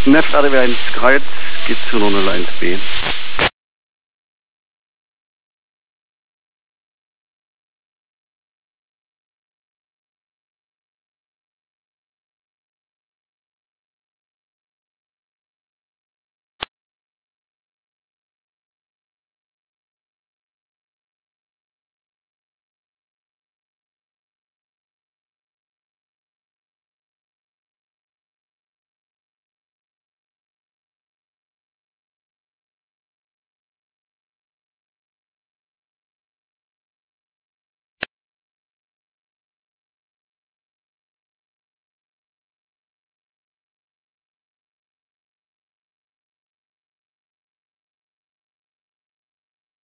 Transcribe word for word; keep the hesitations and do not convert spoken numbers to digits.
Neft A D W eins Kreuz, geht zu null null eins B.